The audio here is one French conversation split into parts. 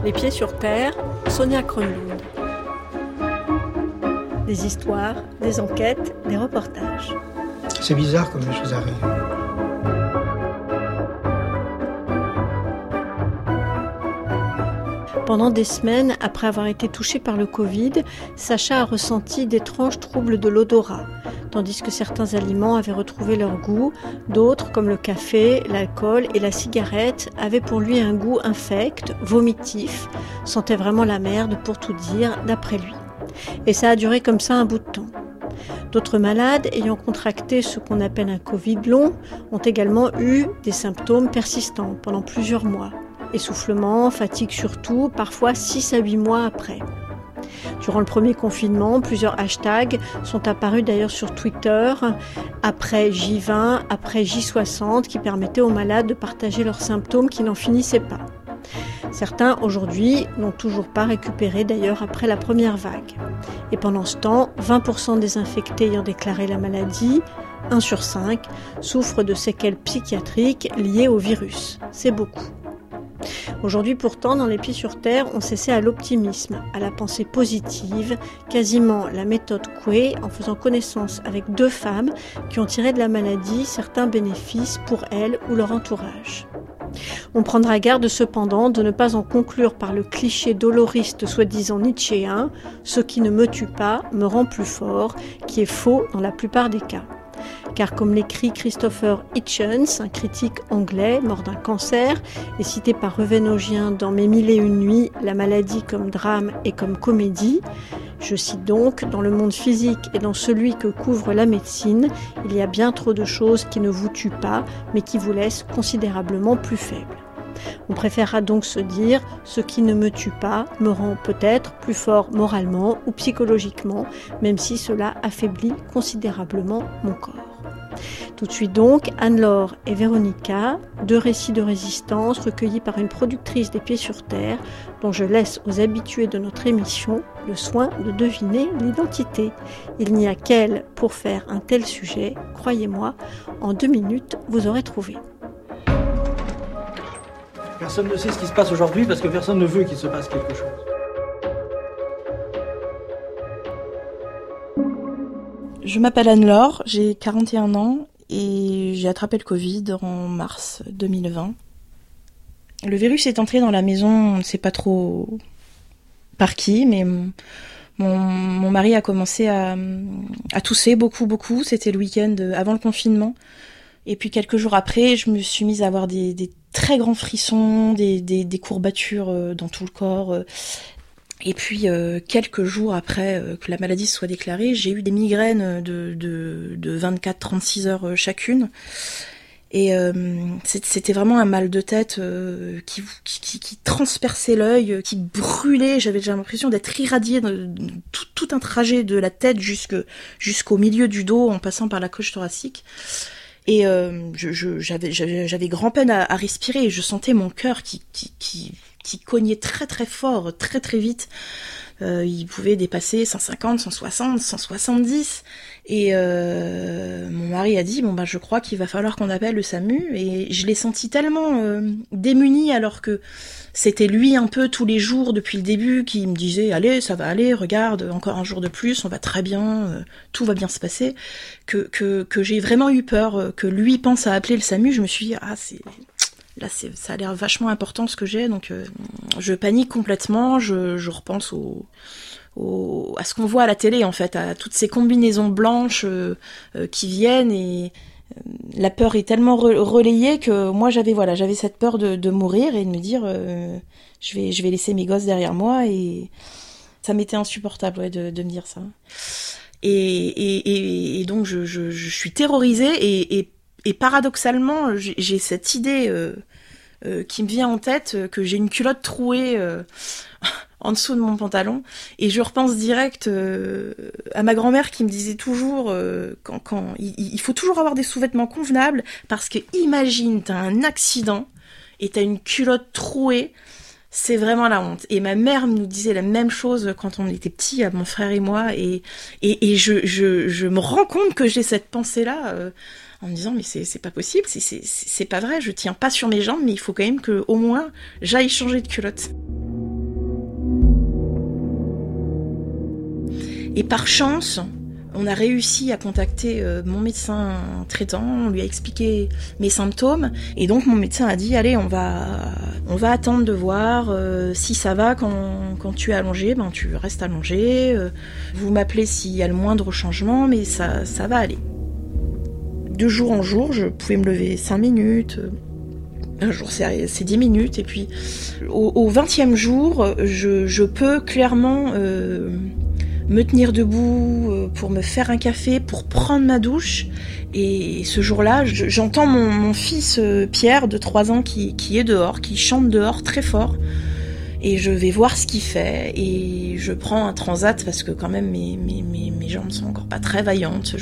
Les pieds sur terre, Sonia Kronlund. Des histoires, des enquêtes, des reportages. C'est bizarre comme les choses arrivent. Pendant des semaines, après avoir été touchée par le Covid, Sacha a ressenti d'étranges troubles de l'odorat. Tandis que certains aliments avaient retrouvé leur goût, d'autres, comme le café, l'alcool et la cigarette, avaient pour lui un goût infect, vomitif, sentait vraiment la merde pour tout dire, d'après lui. Et ça a duré comme ça un bout de temps. D'autres malades ayant contracté ce qu'on appelle un Covid long ont également eu des symptômes persistants pendant plusieurs mois. Essoufflement, fatigue surtout, parfois 6 à 8 mois après. Durant le premier confinement, plusieurs hashtags sont apparus d'ailleurs sur Twitter, après J20, après J60, qui permettaient aux malades de partager leurs symptômes qui n'en finissaient pas. Certains, aujourd'hui, n'ont toujours pas récupéré d'ailleurs après la première vague. Et pendant ce temps, 20% des infectés ayant déclaré la maladie, 1 sur 5, souffrent de séquelles psychiatriques liées au virus. C'est beaucoup. Aujourd'hui pourtant, dans Les Pieds sur Terre, on s'essaie à l'optimisme, à la pensée positive, quasiment la méthode Coué, en faisant connaissance avec 2 femmes qui ont tiré de la maladie certains bénéfices pour elles ou leur entourage. On prendra garde cependant de ne pas en conclure par le cliché doloriste soi-disant nietzschéen « ce qui ne me tue pas me rend plus fort », qui est faux dans la plupart des cas. Car comme l'écrit Christopher Hitchens, un critique anglais mort d'un cancer, et cité par Revenogien dans Mes 1001 nuits, la maladie comme drame et comme comédie, je cite donc, dans le monde physique et dans celui que couvre la médecine, il y a bien trop de choses qui ne vous tuent pas, mais qui vous laissent considérablement plus faible. On préférera donc se dire « ce qui ne me tue pas me rend peut-être plus fort moralement ou psychologiquement, même si cela affaiblit considérablement mon corps ». Tout de suite donc, Anne-Laure et Véronica, 2 récits de résistance recueillis par une productrice des Pieds sur Terre, dont je laisse aux habitués de notre émission le soin de deviner l'identité. Il n'y a qu'elle pour faire un tel sujet, croyez-moi, en 2 minutes vous aurez trouvé. Personne ne sait ce qui se passe aujourd'hui parce que personne ne veut qu'il se passe quelque chose. Je m'appelle Anne-Laure, j'ai 41 ans et j'ai attrapé le Covid en mars 2020. Le virus est entré dans la maison, on ne sait pas trop par qui, mais mon mari a commencé à tousser beaucoup. C'était le week-end avant le confinement. Et puis quelques jours après, je me suis mise à avoir des très grands frissons, des courbatures dans tout le corps. Et puis quelques jours après que la maladie soit déclarée, j'ai eu des migraines de 24-36 heures chacune. Et c'était vraiment un mal de tête qui transperçait l'œil, qui brûlait. J'avais l'impression d'être irradiée de tout un trajet de la tête jusqu'au milieu du dos en passant par la cage thoracique. Et j'avais grand peine à respirer et je sentais mon cœur qui cognait très très fort, très très vite. Il pouvait dépasser 150, 160, 170. Et mon mari a dit, je crois qu'il va falloir qu'on appelle le SAMU. Et je l'ai senti tellement démunie alors que c'était lui un peu tous les jours depuis le début qui me disait « Allez, ça va aller, regarde, encore un jour de plus, on va très bien, tout va bien se passer », que j'ai vraiment eu peur que lui pense à appeler le SAMU. Je me suis dit « ça a l'air vachement important ce que j'ai », donc je panique complètement, je repense à ce qu'on voit à la télé en fait, à toutes ces combinaisons blanches qui viennent et la peur est tellement relayée que moi j'avais cette peur de mourir et de me dire je vais laisser mes gosses derrière moi et ça m'était insupportable de me dire ça. Et donc je suis terrorisée et paradoxalement j'ai cette idée qui me vient en tête que j'ai une culotte trouée en dessous de mon pantalon et je repense direct à ma grand-mère qui me disait toujours quand il faut toujours avoir des sous-vêtements convenables parce que imagine t'as un accident et t'as une culotte trouée, c'est vraiment la honte. Et ma mère nous disait la même chose quand on était petits, mon frère et moi, et je me rends compte que j'ai cette pensée-là en me disant mais c'est pas possible, c'est pas vrai, je tiens pas sur mes jambes, mais il faut quand même que au moins j'aille changer de culotte. Et par chance, on a réussi à contacter mon médecin traitant, on lui a expliqué mes symptômes, et donc mon médecin a dit allez, on va attendre de voir si ça va quand tu es allongé, ben tu restes allongé, vous m'appelez s'il y a le moindre changement, mais ça va aller. De jour en jour, je pouvais me lever 5 minutes, un jour c'est 10 minutes, et puis au 20e jour, je peux clairement me tenir debout pour me faire un café, pour prendre ma douche. Et ce jour-là, j'entends mon fils Pierre de 3 ans qui est dehors, qui chante dehors très fort. Et je vais voir ce qu'il fait et je prends un transat parce que quand même mes jambes sont encore pas très vaillantes.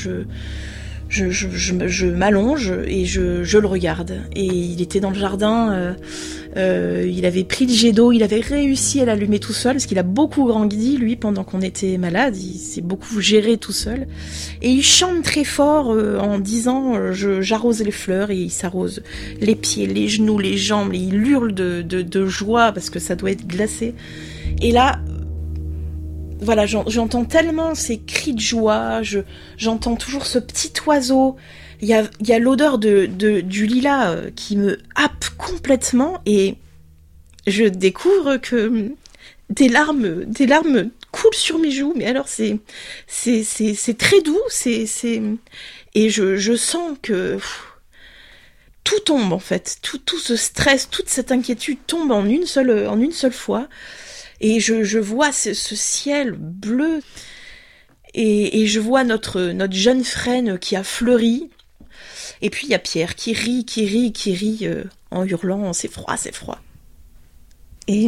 Je m'allonge et je le regarde. Et il était dans le jardin, il avait pris le jet d'eau, il avait réussi à l'allumer tout seul, parce qu'il a beaucoup grandi, lui, pendant qu'on était malade, il s'est beaucoup géré tout seul. Et il chante très fort en disant j'arrose les fleurs, et il s'arrose les pieds, les genoux, les jambes, et il hurle de joie, parce que ça doit être glacé. Et là, voilà, j'entends tellement ces cris de joie, j'entends toujours ce petit oiseau. Il y a l'odeur du lilas qui me happe complètement, et je découvre que des larmes coulent sur mes joues. Mais alors c'est très doux, et je sens que tout tombe en fait, tout ce stress, toute cette inquiétude tombe en une seule fois. Et je vois ce ciel bleu, et je vois notre jeune frêne qui a fleuri. Et puis il y a Pierre qui rit en hurlant c'est froid. Et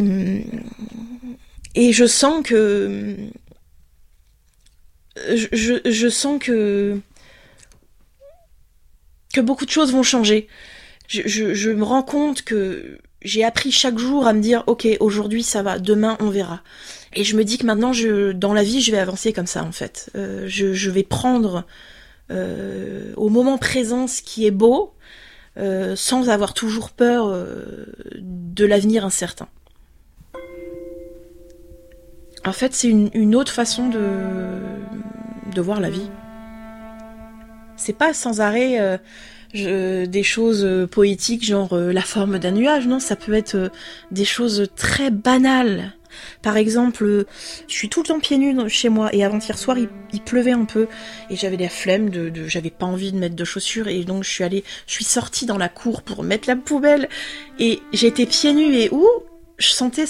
je sens que je sens que beaucoup de choses vont changer. Je me rends compte que j'ai appris chaque jour à me dire ok, aujourd'hui ça va, demain on verra. Et je me dis que maintenant dans la vie je vais avancer comme ça en fait. Je vais prendre au moment présent ce qui est beau, sans avoir toujours peur de l'avenir incertain. En fait, c'est une autre façon de voir la vie. C'est pas sans arrêt des choses poétiques, genre la forme d'un nuage, non, ça peut être des choses très banales. Par exemple, je suis tout le temps pieds nus chez moi, et avant-hier soir il pleuvait un peu et j'avais la flemme j'avais pas envie de mettre de chaussures, et donc je suis sortie dans la cour pour mettre la poubelle, et j'étais pieds nus, et je sentais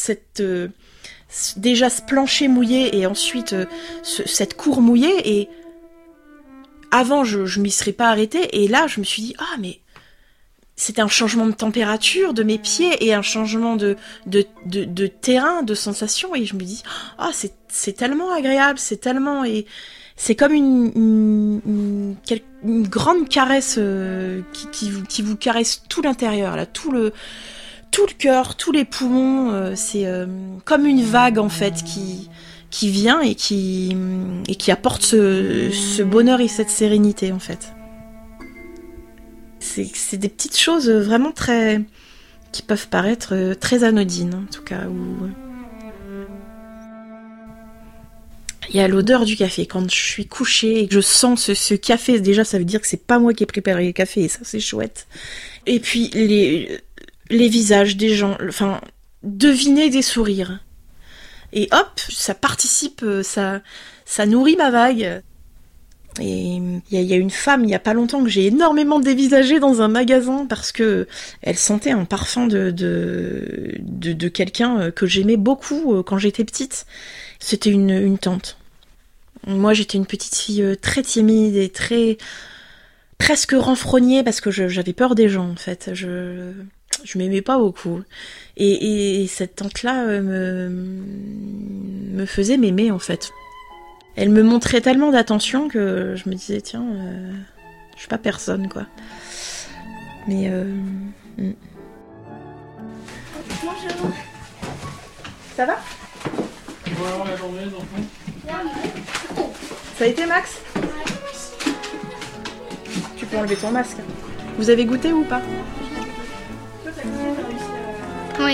déjà ce plancher mouillé, et ensuite cette cour mouillée, et avant je m'y serais pas arrêtée, et là je me suis dit mais c'était un changement de température de mes pieds et un changement de terrain, de sensation, et je me dis c'est tellement agréable, c'est tellement, et c'est comme une grande caresse qui vous caresse tout l'intérieur là, tout le cœur, tous les poumons, c'est comme une vague en fait qui vient et qui apporte ce bonheur et cette sérénité en fait. C'est des petites choses vraiment qui peuvent paraître très anodines, en tout cas. Il y a l'odeur du café. Quand je suis couchée et que je sens ce café, déjà ça veut dire que c'est pas moi qui ai préparé le café, et ça c'est chouette. Et puis les visages des gens, enfin, deviner des sourires. Et hop, ça participe, ça nourrit ma vague. Et il y a une femme, il y a pas longtemps, que j'ai énormément dévisagée dans un magasin parce que elle sentait un parfum de quelqu'un que j'aimais beaucoup quand j'étais petite. C'était une tante. Moi, j'étais une petite fille très timide et presque renfrognée parce que j'avais peur des gens, en fait. Je m'aimais pas beaucoup. Et cette tante-là me faisait m'aimer, en fait. Elle me montrait tellement d'attention que je me disais, tiens, je suis pas personne, quoi. Mais Bonjour. Ça va ? Bonjour la journée, enfants. Ça a été, Max ? Tu peux enlever ton masque. Vous avez goûté ou pas ?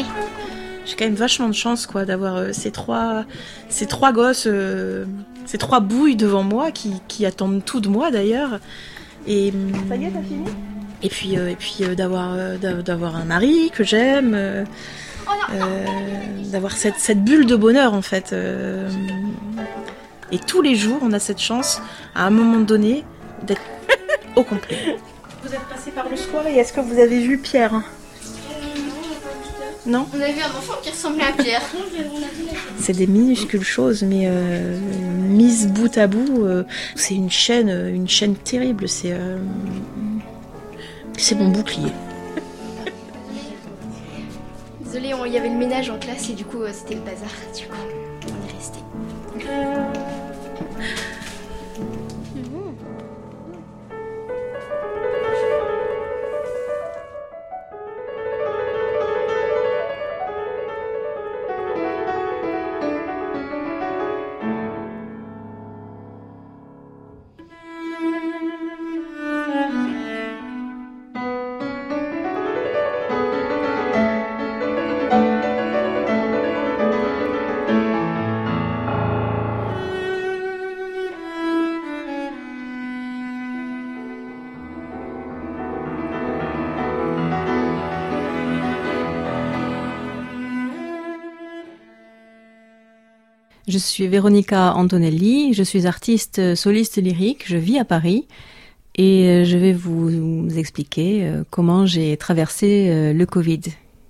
Oui. J'ai quand même vachement de chance, quoi, d'avoir ces trois gosses, ces trois bouilles devant moi qui attendent tout de moi d'ailleurs. Et ça y est, t'as fini ? Et puis d'avoir un mari que j'aime, d'avoir cette bulle de bonheur en fait. Et tous les jours, on a cette chance, à un moment donné, d'être au complet. Vous êtes passé par le square et est-ce que vous avez vu Pierre ? Non ? On a vu un enfant qui ressemblait à Pierre. C'est des minuscules choses, mais mises bout à bout, c'est une chaîne terrible. C'est mon bouclier. Désolée, il y avait le ménage en classe et du coup c'était le bazar. Du coup, on est resté. Je suis Véronica Antonelli, je suis artiste soliste lyrique, je vis à Paris et je vais vous expliquer comment j'ai traversé le Covid.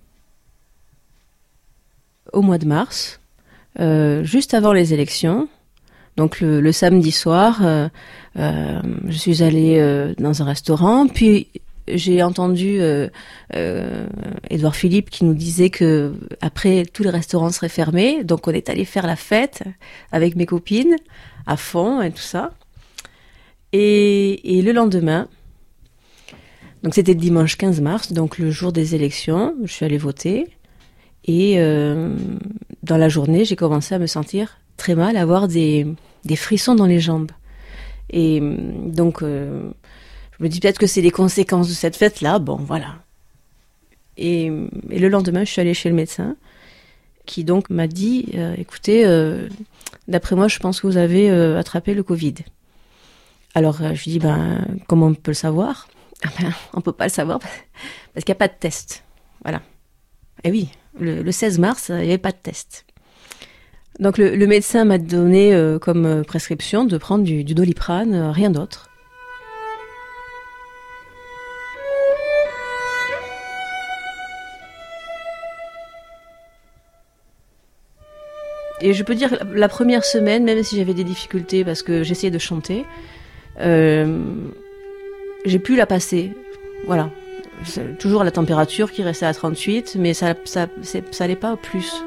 Au mois de mars, juste avant les élections, donc le samedi soir, je suis allée dans un restaurant, puis j'ai entendu Édouard Philippe qui nous disait que après tous les restaurants seraient fermés, donc on est allé faire la fête avec mes copines à fond et tout ça. Et le lendemain, donc c'était le dimanche 15 mars, donc le jour des élections, je suis allée voter et dans la journée j'ai commencé à me sentir très mal, à avoir des frissons dans les jambes. Et donc je me dis peut-être que c'est les conséquences de cette fête-là, bon voilà. Et le lendemain, je suis allée chez le médecin, qui donc m'a dit, écoutez, d'après moi, je pense que vous avez attrapé le Covid. Alors je lui dis, comment on peut le savoir ? On peut pas le savoir parce qu'il n'y a pas de test. Voilà. Et oui, le 16 mars, il n'y avait pas de test. Donc le médecin m'a donné comme prescription de prendre du Doliprane, rien d'autre. Et je peux dire la première semaine, même si j'avais des difficultés parce que j'essayais de chanter, j'ai pu la passer. Voilà. C'est toujours la température qui restait à 38, mais ça allait pas au plus.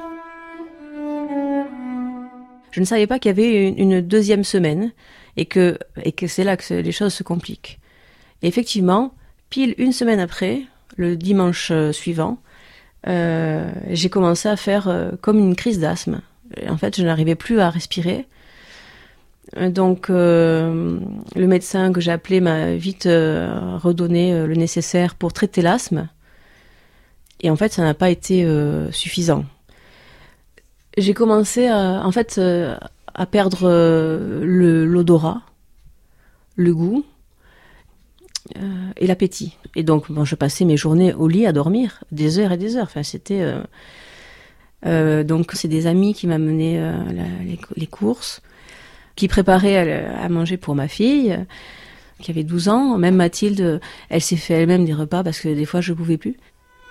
Je ne savais pas qu'il y avait une deuxième semaine et que c'est là que les choses se compliquent. Et effectivement, pile une semaine après, le dimanche suivant, j'ai commencé à faire comme une crise d'asthme. En fait, je n'arrivais plus à respirer. Donc, le médecin que j'ai appelé m'a vite redonné le nécessaire pour traiter l'asthme. Et en fait, ça n'a pas été suffisant. J'ai commencé à perdre l'odorat, le goût et l'appétit. Et donc, je passais mes journées au lit à dormir, des heures et des heures. Enfin, c'était... donc c'est des amis qui m'amenaient les courses, qui préparaient à manger pour ma fille, qui avait 12 ans. Même Mathilde, elle s'est fait elle-même des repas parce que des fois je pouvais plus.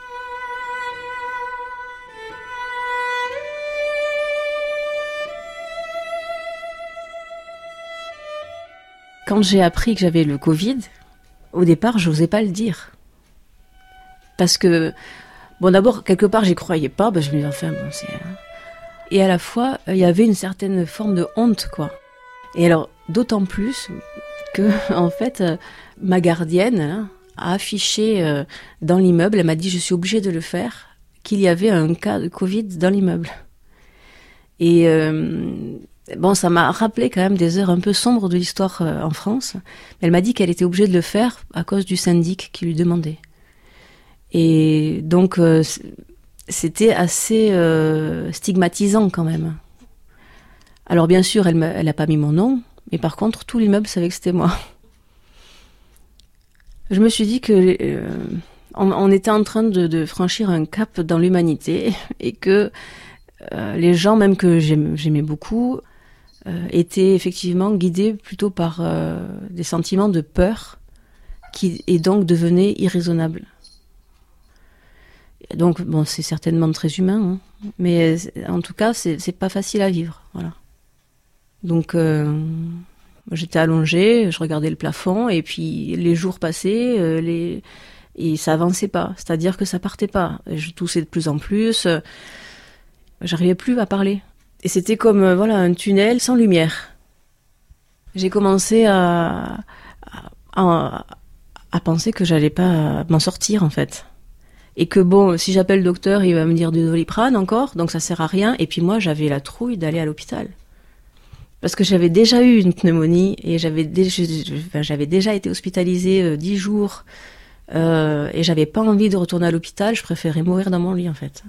Quand j'ai appris que j'avais le Covid, au départ, je n'osais pas le dire. Parce que bon, d'abord, quelque part, j'y croyais pas. Je me disais, enfin, bon, c'est... Et à la fois, il y avait une certaine forme de honte, quoi. Et alors, d'autant plus que, en fait, ma gardienne a affiché dans l'immeuble, elle m'a dit, je suis obligée de le faire, qu'il y avait un cas de Covid dans l'immeuble. Et bon, ça m'a rappelé quand même des heures un peu sombres de l'histoire en France. Elle m'a dit qu'elle était obligée de le faire à cause du syndic qui lui demandait. Et donc, c'était assez stigmatisant quand même. Alors bien sûr, elle n'a pas mis mon nom, mais par contre, tout l'immeuble savait que c'était moi. Je me suis dit que on était en train de franchir un cap dans l'humanité et que les gens, même que j'aimais beaucoup, étaient effectivement guidés plutôt par des sentiments de peur et donc devenaient irraisonnables. Donc, bon, c'est certainement très humain, hein, mais en tout cas, c'est pas facile à vivre, voilà. Donc, j'étais allongée, je regardais le plafond, et puis les jours passaient, et ça avançait pas. C'est-à-dire que ça partait pas. Je toussais de plus en plus, j'arrivais plus à parler. Et c'était comme, un tunnel sans lumière. J'ai commencé à penser que j'allais pas m'en sortir, en fait. Et que bon, si j'appelle le docteur, il va me dire du Doliprane encore, donc ça sert à rien. Et puis moi, j'avais la trouille d'aller à l'hôpital. Parce que j'avais déjà eu une pneumonie et j'avais déjà été hospitalisée 10 jours et j'avais pas envie de retourner à l'hôpital, je préférais mourir dans mon lit en fait.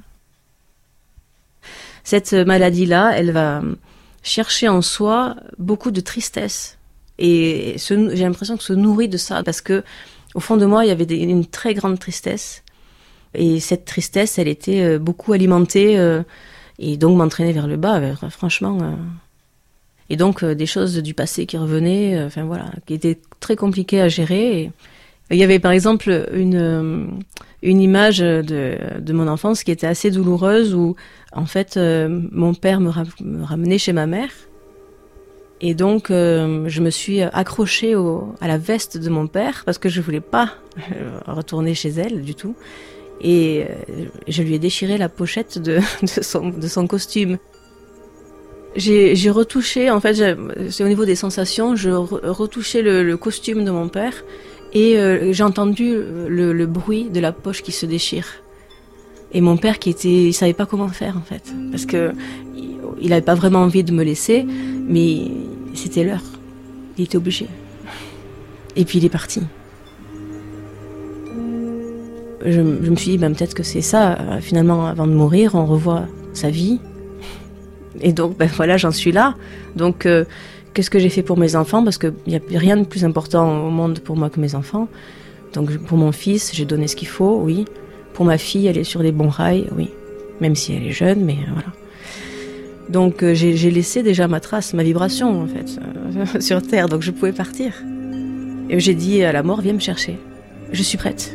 Cette maladie-là, elle va chercher en soi beaucoup de tristesse et j'ai l'impression que se nourrit de ça parce que au fond de moi, il y avait une très grande tristesse et cette tristesse, elle était beaucoup alimentée et donc m'entraînait vers le bas, franchement. Et donc des choses du passé qui revenaient, qui étaient très compliquées à gérer. Et il y avait par exemple une image de mon enfance qui était assez douloureuse où en fait mon père me ramenait chez ma mère. Et donc je me suis accrochée à la veste de mon père parce que je voulais pas retourner chez elle du tout. Et je lui ai déchiré la pochette de son costume. J'ai retouché, en fait, c'est au niveau des sensations, je retouchais le costume de mon père et j'ai entendu le bruit de la poche qui se déchire. Et mon père il savait pas comment faire en fait, parce que il avait pas vraiment envie de me laisser, mais c'était l'heure, il était obligé. Et puis il est parti. Je me suis dit, peut-être que c'est ça, finalement, avant de mourir, on revoit sa vie. Et donc, j'en suis là. Donc, qu'est-ce que j'ai fait pour mes enfants? Parce qu'il n'y a rien de plus important au monde pour moi que mes enfants. Donc, pour mon fils, j'ai donné ce qu'il faut, oui. Pour ma fille, elle est sur des bons rails, oui. Même si elle est jeune, mais voilà. Donc, j'ai laissé déjà ma trace, ma vibration, en fait, sur Terre. Donc, je pouvais partir. Et j'ai dit à la mort, viens me chercher. Je suis prête.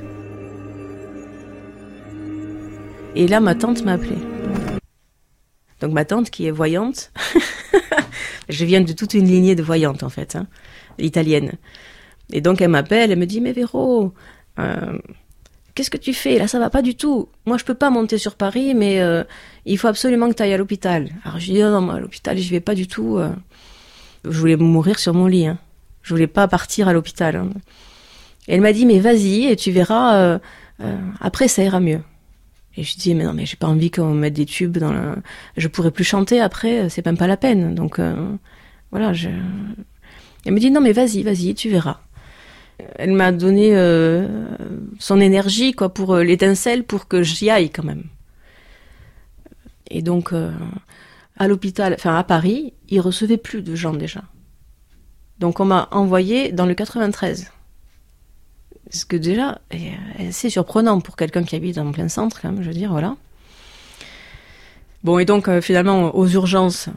Et là, ma tante m'a appelée. Donc ma tante qui est voyante, je viens de toute une lignée de voyantes en fait, italienne. Et donc elle m'appelle, elle me dit mais Véro, qu'est-ce que tu fais là, ça va pas du tout. Moi je peux pas monter sur Paris, mais il faut absolument que tu ailles à l'hôpital. Alors je dis non, moi, à l'hôpital j'y vais pas du tout. Je voulais mourir sur mon lit, je voulais pas partir à l'hôpital. Et elle m'a dit mais vas-y et tu verras, après ça ira mieux. Et je dis, mais non, mais j'ai pas envie qu'on me mette des tubes je pourrais plus chanter après, c'est même pas la peine. Donc, voilà, Elle me dit, non, mais vas-y, tu verras. Elle m'a donné son énergie, quoi, pour l'étincelle, pour que j'y aille quand même. Et donc, à l'hôpital, à Paris, ils recevaient plus de gens déjà. Donc, on m'a envoyé dans le 93. Ce que déjà, c'est surprenant pour quelqu'un qui habite en plein centre, quand même, je veux dire, voilà. Bon, et donc, finalement, aux urgences,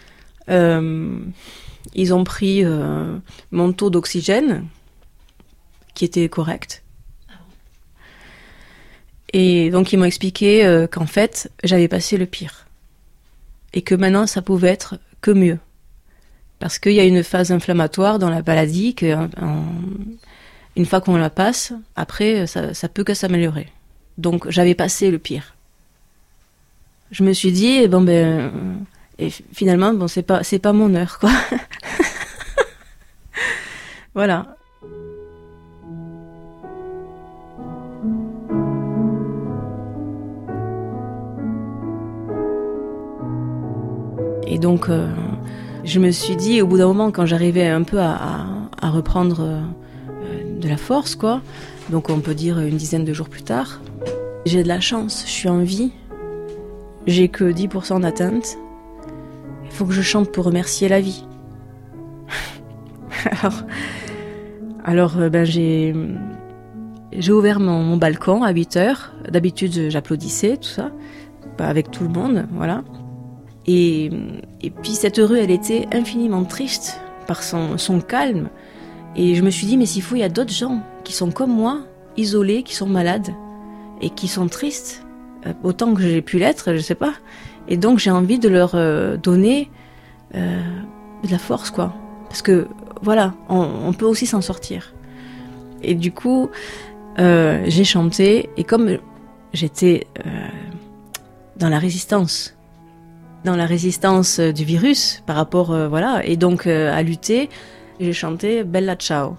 ils ont pris mon taux d'oxygène, qui était correct. Et donc, ils m'ont expliqué qu'en fait, j'avais passé le pire. Et que maintenant, ça pouvait être que mieux. Parce qu'il y a une phase inflammatoire dans la maladie une fois qu'on la passe, après, ça peut que s'améliorer. Donc, j'avais passé le pire. Je me suis dit, et finalement, c'est pas mon heure, quoi. Voilà. Et donc, je me suis dit, au bout d'un moment, quand j'arrivais un peu à reprendre de la force, quoi, donc on peut dire une dizaine de jours plus tard, j'ai de la chance, je suis en vie, j'ai que 10% d'atteinte. Il faut que je chante pour remercier la vie. Alors j'ai ouvert mon balcon à 8h. D'habitude, j'applaudissais, tout ça, avec tout le monde, voilà. Et puis cette rue, elle était infiniment triste par son calme. Et je me suis dit, mais s'il faut, il y a d'autres gens qui sont comme moi, isolés, qui sont malades et qui sont tristes, autant que j'ai pu l'être, je sais pas. Et donc j'ai envie de leur donner de la force, quoi. Parce que voilà, on peut aussi s'en sortir. Et du coup, j'ai chanté, et comme j'étais dans la résistance du virus par rapport, voilà, et donc à lutter, j'ai chanté Bella Ciao.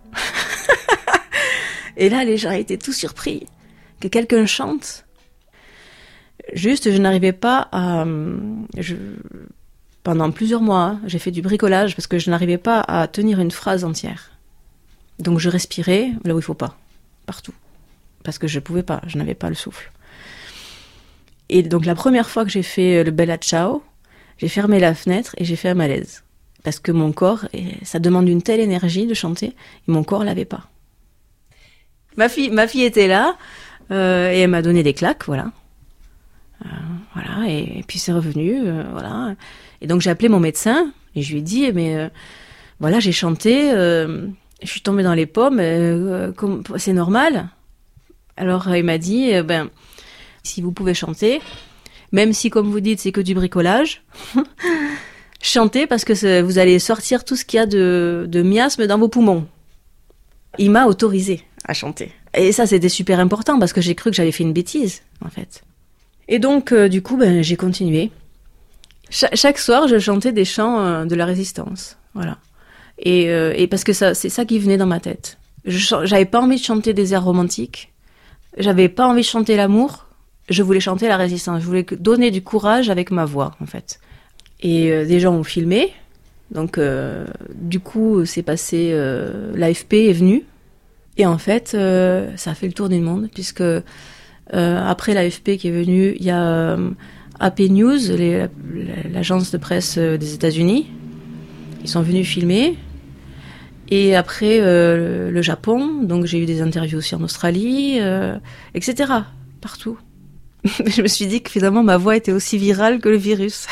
Et là, les gens étaient tout surpris que quelqu'un chante. Juste, je n'arrivais pas à... Pendant plusieurs mois, j'ai fait du bricolage parce que je n'arrivais pas à tenir une phrase entière. Donc je respirais là où il faut pas, partout. Parce que je pouvais pas, je n'avais pas le souffle. Et donc la première fois que j'ai fait le Bella Ciao, j'ai fermé la fenêtre et j'ai fait un malaise. Parce que mon corps, ça demande une telle énergie de chanter, et mon corps l'avait pas. Ma fille était là, et elle m'a donné des claques, voilà. Voilà, et puis c'est revenu, voilà. Et donc j'ai appelé mon médecin, et je lui ai dit, mais voilà, j'ai chanté, je suis tombée dans les pommes, c'est normal. Alors il m'a dit, si vous pouvez chanter, même si comme vous dites c'est que du bricolage, chantez parce que vous allez sortir tout ce qu'il y a de miasmes dans vos poumons. Il m'a autorisée à chanter. Et ça c'était super important parce que j'ai cru que j'avais fait une bêtise en fait. Et donc du coup j'ai continué. Chaque soir je chantais des chants de la résistance, voilà. Et parce que c'est ça qui venait dans ma tête. J'avais pas envie de chanter des airs romantiques. J'avais pas envie de chanter l'amour. Je voulais chanter la résistance. Je voulais donner du courage avec ma voix, en fait. Et des gens ont filmé. Donc, du coup, c'est passé... l'AFP est venu. Et en fait, ça a fait le tour du monde, puisque après l'AFP qui est venu, il y a AP News, l'agence de presse des États-Unis. Ils sont venus filmer. Et après, le Japon, donc j'ai eu des interviews aussi en Australie, etc. Partout. Je me suis dit que finalement ma voix était aussi virale que le virus.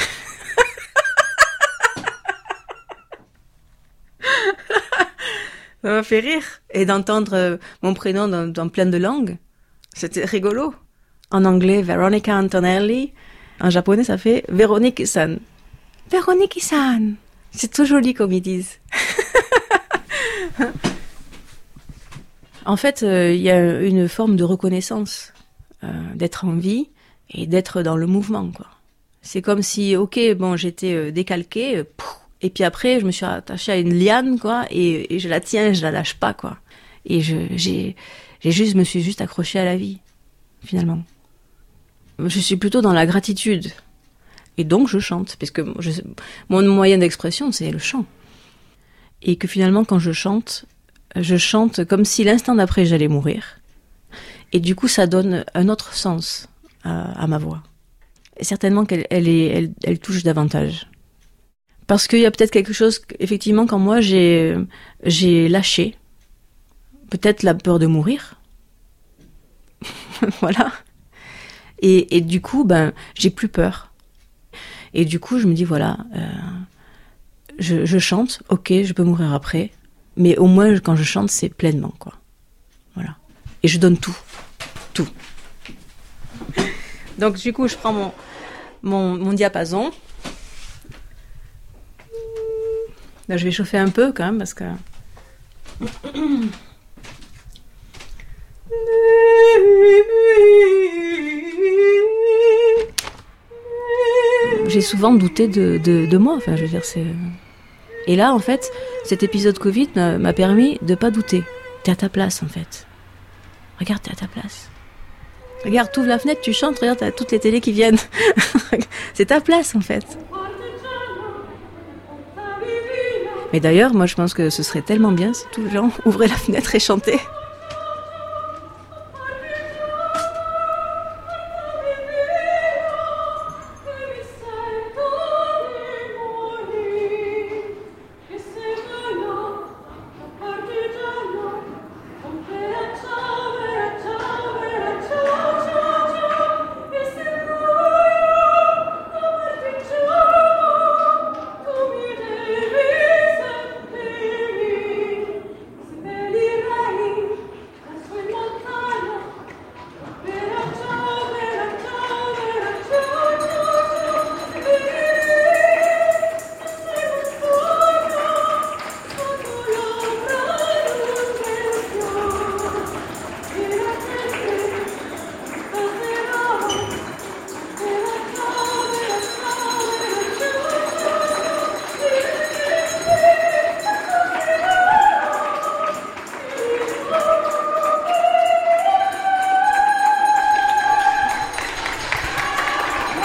Ça m'a fait rire. Et d'entendre mon prénom dans plein de langues, c'était rigolo. En anglais, Veronica Antonelli. En japonais, ça fait Véronique-san. Véronique-san. C'est tout joli comme ils disent. En fait, il y a une forme de reconnaissance d'être en vie et d'être dans le mouvement, quoi. C'est comme si, j'étais décalquée, et puis après, je me suis attachée à une liane, quoi, et je la tiens, je la lâche pas, quoi. Et je me suis juste accrochée à la vie, finalement. Je suis plutôt dans la gratitude. Et donc, je chante, parce que mon moyen d'expression, c'est le chant. Et que finalement, quand je chante comme si l'instant d'après, j'allais mourir. Et du coup, ça donne un autre sens à ma voix. Et certainement qu'elle touche davantage. Parce qu'il y a peut-être quelque chose, effectivement, quand moi, j'ai lâché. Peut-être la peur de mourir. Voilà. Et du coup, j'ai plus peur. Et du coup, je me dis, voilà, je chante, ok, je peux mourir après, mais au moins, quand je chante, c'est pleinement, quoi. Voilà. Et je donne tout. Tout. Donc, du coup, je prends mon diapason. Là, je vais chauffer un peu, quand même, parce que... J'ai souvent douté de moi, enfin, je veux dire, c'est... Et là, en fait, cet épisode Covid m'a permis de pas douter. T'es à ta place, en fait. Regarde, t'es à ta place. Regarde, t'ouvres la fenêtre, tu chantes, regarde, t'as toutes les télés qui viennent. C'est ta place, en fait. Mais d'ailleurs, moi, je pense que ce serait tellement bien si tous les gens ouvraient la fenêtre et chantaient.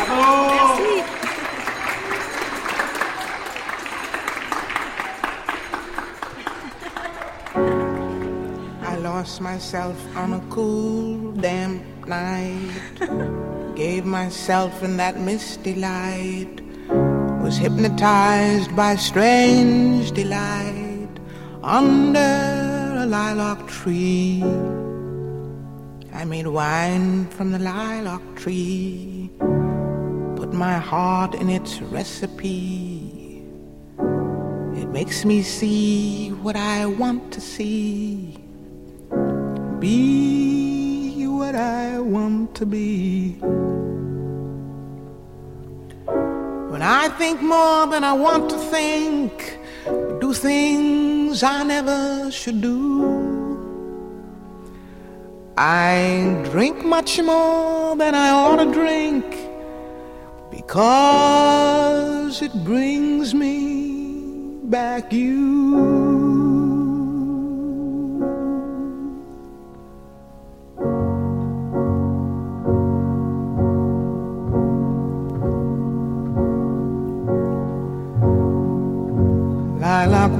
Merci. I lost myself on a cool, damp night. Gave myself in that misty light. Was hypnotized by strange delight under a lilac tree. I made wine from the lilac tree, put my heart in its recipe. It makes me see what I want to see, be what I want to be. When I think more than I want to think, do things I never should do. I drink much more than I ought to drink, because it brings me back you. Lilac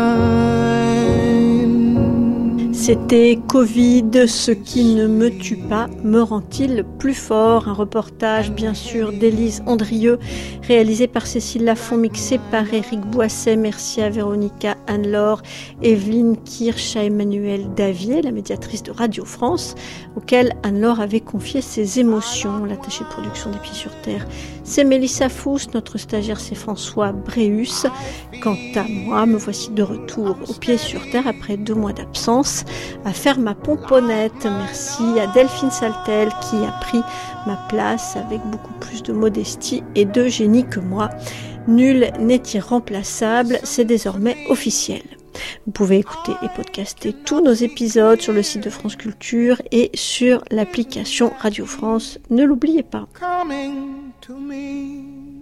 wine. C'était Covid, ce qui ne me tue pas me rend-il plus fort. Un reportage bien sûr d'Élise Andrieux, réalisé par Cécile Lafont, mixé par Éric Boisset. Merci à Véronica, Anne-Laure, Evelyne Kirsch, à Emmanuelle Davier, la médiatrice de Radio France, auquel Anne-Laure avait confié ses émotions. L'attaché de production des Pieds sur Terre, c'est Mélissa Fous, notre stagiaire c'est François Bréhus. Quant à moi, me voici de retour aux Pieds sur Terre après 2 mois d'absence à faire ma pomponnette. Merci à Delphine Saltel qui a pris ma place avec beaucoup plus de modestie et de génie que moi. Nul n'est irremplaçable, c'est désormais officiel. Vous pouvez écouter et podcaster tous nos épisodes sur le site de France Culture et sur l'application Radio France. Ne l'oubliez pas. Coming to me.